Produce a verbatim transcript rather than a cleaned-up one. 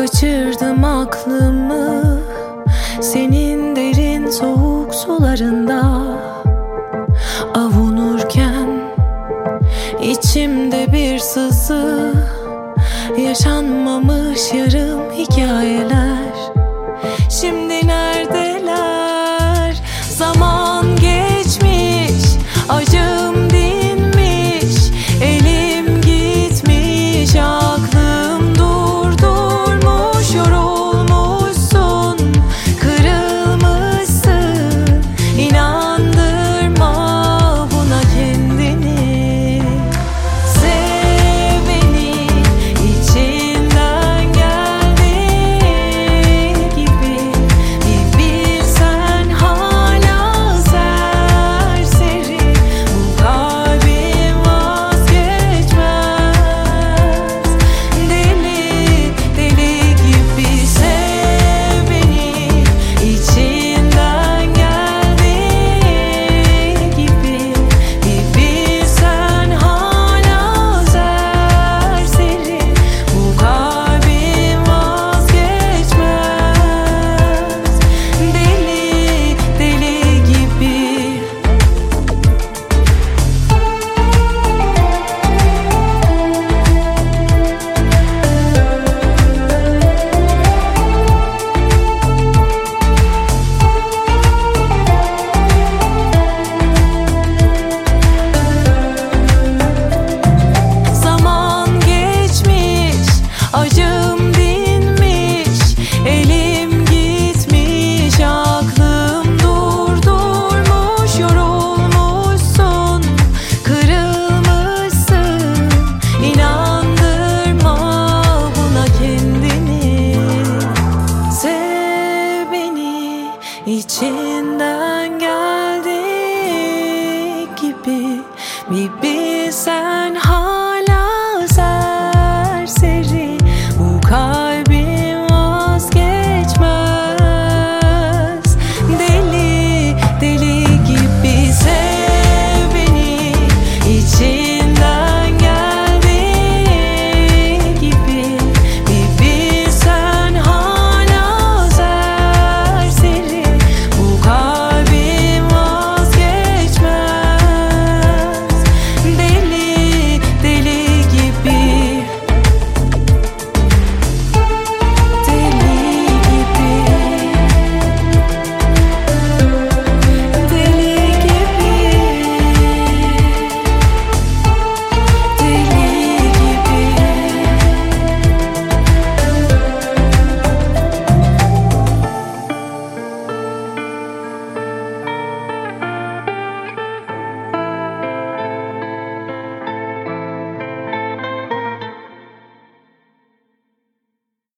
Kaçırdım aklımı senin derin soğuk sularında, avunurken içimde bir sızı, yaşanmamış yarım hikayeler. Şimdi neredeler? Zaman geçmiş, acım dinmiş, elim gitmiş, aklım durdurmuş. Yorulmuşsun, kırılmışsın, inandırma buna kendini. Sev beni, içinden geldiği gibi. Bir bilsen hala serseri, bu kalbim vazgeçmez. Deli, deli gibi sev beni, içinden geldiği gibi. Bir bilsen hala serseri, bu kalbim vazgeçmez. Deli, deli gibi. Zaman geçmiş, acım dinmiş, elim gitmiş, aklım durdurmuş. Yorulmuşsun, kırılmışsın, inandırma buna kendini. Sev beni, içinden geldiği gibi. Bir bilsen